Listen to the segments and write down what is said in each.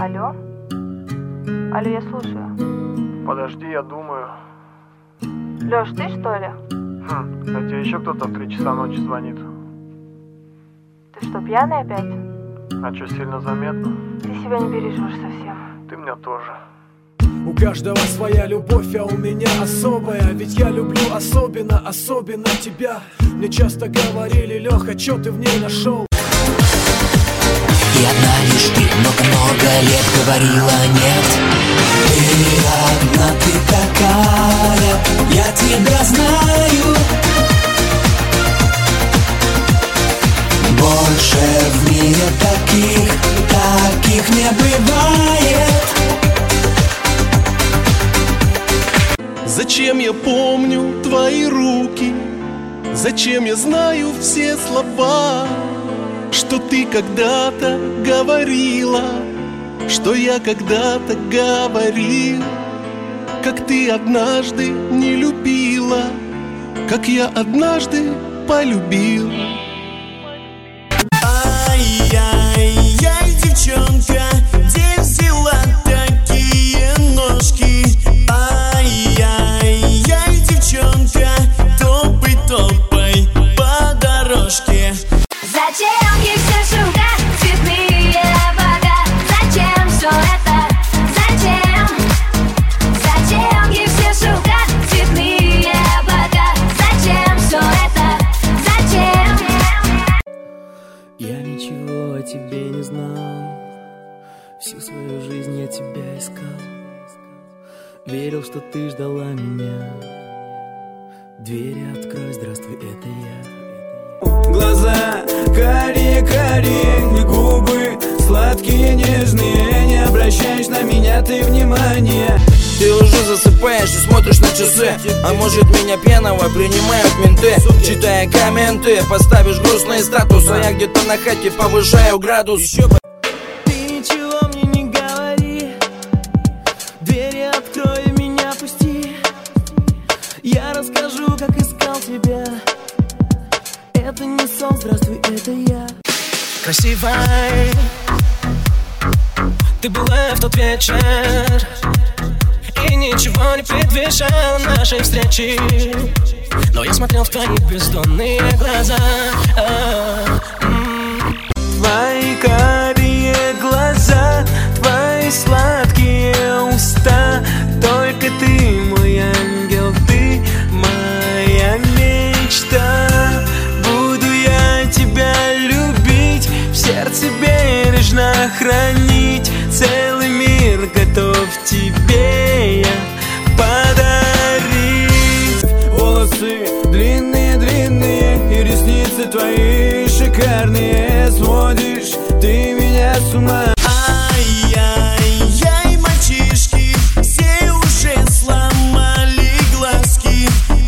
Алло? Алло, я слушаю. Подожди, я думаю. Лёш, ты что ли? А тебе еще кто-то в 3 часа ночи звонит? Ты что, пьяный опять? А что, сильно заметно? Ты себя не бережешь совсем. Ты меня тоже. У каждого своя любовь, а у меня особая. Ведь я люблю особенно тебя. Мне часто говорили: Леха, чё ты в ней нашел? И одна лишь ты много лет говорила нет. Ты одна, ты такая, я тебя знаю. Больше в мире таких не бывает. Зачем я помню твои руки? Зачем я знаю все слова, что ты когда-то говорила, что я когда-то говорил, как ты однажды не любила, как я однажды полюбил. Ай-яй-яй, девчонка, где взяла такие ножки? Ай-яй-яй, девчонка, топай по дорожке. Зачем ей все шукать, цветные бока? Зачем все это? Зачем ей все шукать, цветные бока? Зачем все это? Зачем? Я ничего о тебе не знал, всю свою жизнь я тебя искал. Верил, что ты ждала меня. Двери открой, здравствуй, это я. Глаза карие-карие, губы сладкие, нежные. Не обращаешь на меня ты внимания. Ты уже засыпаешь и смотришь на часы. А может, меня пьяного принимают менты. Читая комменты, поставишь грустные статусы, а я где-то на хате повышаю градус. Ты ничего мне не говори, двери открой и меня пусти. Я расскажу, как искал тебя. Это не сон, здравствуй, это я. Красивой ты была в тот вечер, и ничего не предвещало нашей встречи. Но я смотрел в твои бездонные глаза. Твои карие глаза, твои сладкие уста. Только ты мой ангел, ты моя мечта. Буду я тебя любить, в сердце бережно хранить. Целый мир готов тебе я подарить. Волосы длинные-длинные и ресницы твои шикарные. Сводишь ты меня с ума. Ай-яй-яй, мальчишки, все уже сломали глазки.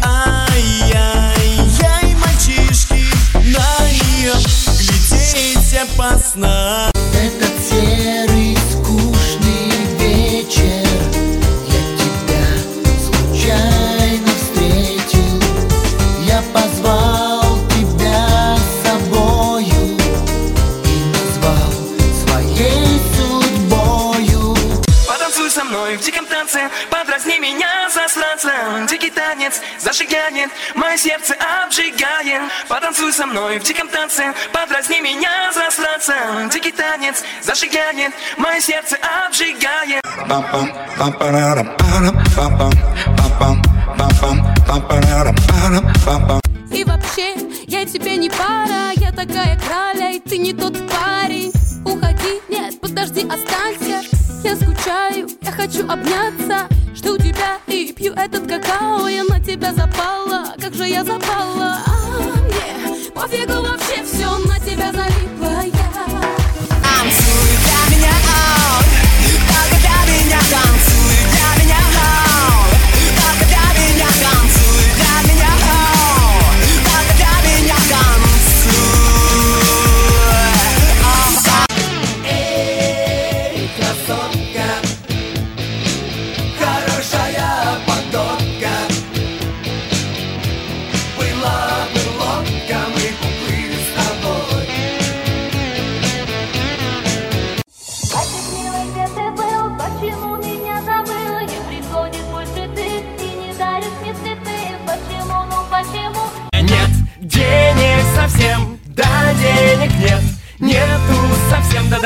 Ай-яй-яй, мальчишки, на нее глядеть опасно. Этот серый скучный вечер я тебя случайно встретил. Я позвал тебя с собою и назвал своей судьбою. Потанцуй со мной в диком танце, подразни меня засранца. Дикий танец зажигает, мое сердце обжигает. Потанцуй со мной в диком танце, подразни меня засранца. Дикий танец зажигает, мое сердце обжигает. И вообще, я тебе не пара, я такая краля, и ты не тот парень. Уходи, нет, подожди, останься. Я скучаю, я хочу обняться. Жду тебя и пью этот какао. Я на тебя запала, как же я запала. Мне пофигу вообще, все на тебя залипла я. Танцуй для меня, только для меня. Танцуй для меня, только для меня. Танцуй для меня, только для меня. Танцуй. Эй, красотка, хорошая подотка. Была лодка, мы уплыли с тобой.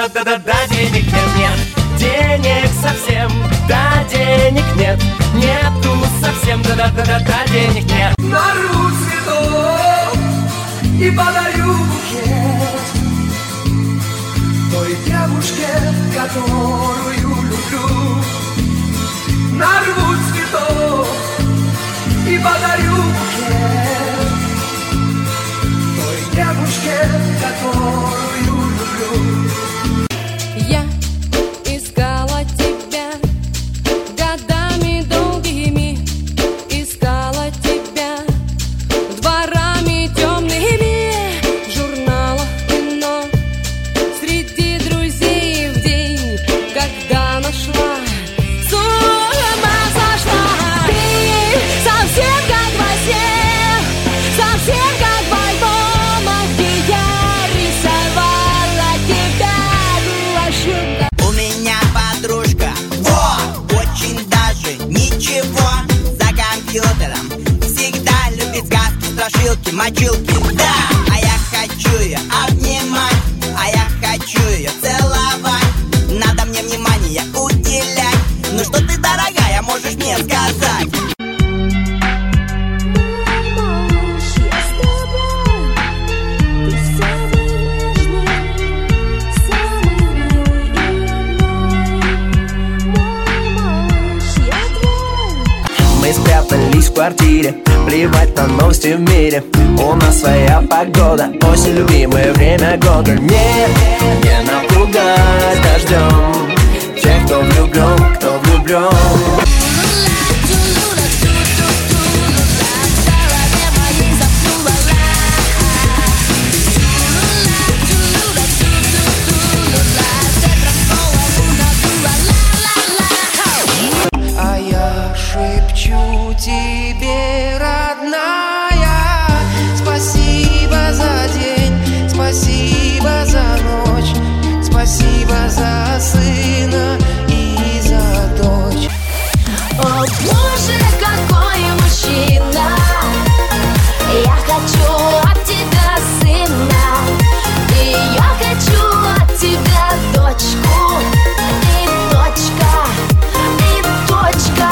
да-да-да-да-да, денег нет, денег совсем, да, денег нет, нету совсем, да-да-да-да-да, денег нет. Нарву цветов и подарю букет той девушке, которую люблю. Нарву цветов и подарю букет той девушке, которую люблю. Я искала тебя годами долгими, искала тебя дворами темными, в журналах кино, среди друзей в день, когда нашла, с ума сошла. Ты совсем как во сне, совсем как в альбомах, где я рисовала тебя гуашью. У меня подружка, очень даже ничего, за компьютером всегда любит сказки, страшилки, мочилки, да. А я хочу ее обнимать, а я хочу ее целовать. Надо мне внимание уделять. Ну что ты, дорогая, можешь мне сказать? Мы спрятались в квартире, плевать на новости в мире. У нас своя погода, осень, любимое время года. Не напугать дождем тех, кто влюблен, кто влюблен. А я шепчу тебе, родная, спасибо за день, спасибо за ночь, спасибо за сына и за дочь. О боже, какой мужчина! Я хочу от тебя сына, и я хочу от тебя дочку, и дочка, и дочка.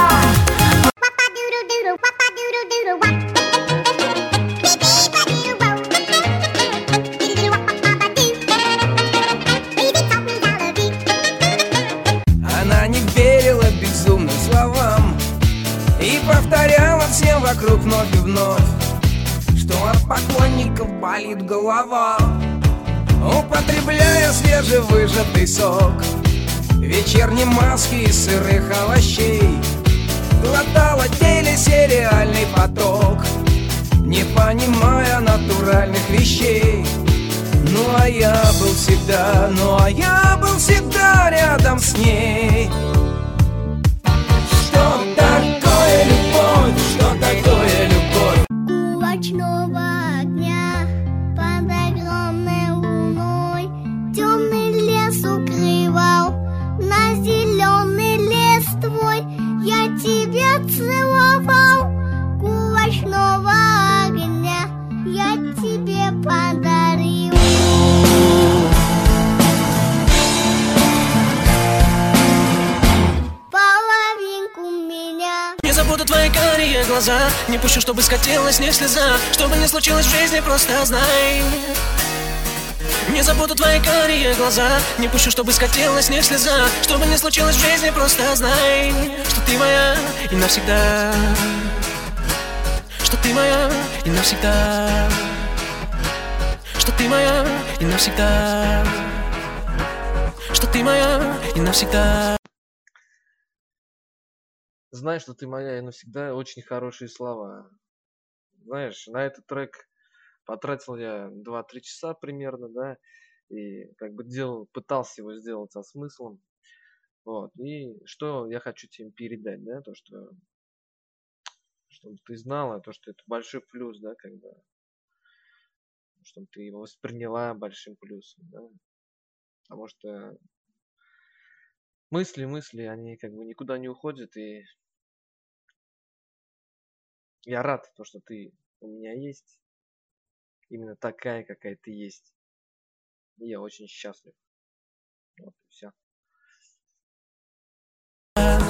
Она не верила безумным словам и повторяла всем вокруг вновь и вновь, что от поклонников болит голова, употребляя свежевыжатый сок, вечерние маски из сырых овощей, глотала телесериальный поток, не понимая натуральных вещей. Ну а я был всегда, рядом с ней. Что такое любовь? Что такое любовь? Кулачного огня под огромной луной темный лес укрывал, на зеленый лес твой я тебя целовал. Кулачного огня я тебе подарил. Половинку меня. Не забуду твои карие глаза, не пущу, чтобы скатилась не слеза. Что бы ни случилось в жизни, просто знай. Не забуду твои карие глаза, не пущу, чтобы скатилась не слеза. Что бы ни случилось в жизни, просто знай, что ты моя и навсегда. Что ты моя и навсегда. Что ты моя и навсегда. Что ты моя и навсегда. Знай, что ты моя и навсегда, очень хорошие слова. Знаешь, на этот трек потратил я 2-3 часа примерно, да, и как бы пытался его сделать со смыслом. Вот, и что я хочу тебе передать, да, то, что чтобы ты знала, то, что это большой плюс, да, когда, чтобы ты его восприняла большим плюсом, да, потому что мысли, они как бы никуда не уходят, и я рад, то, что ты у меня есть, именно такая, какая ты есть, и я очень счастлив. Вот и все.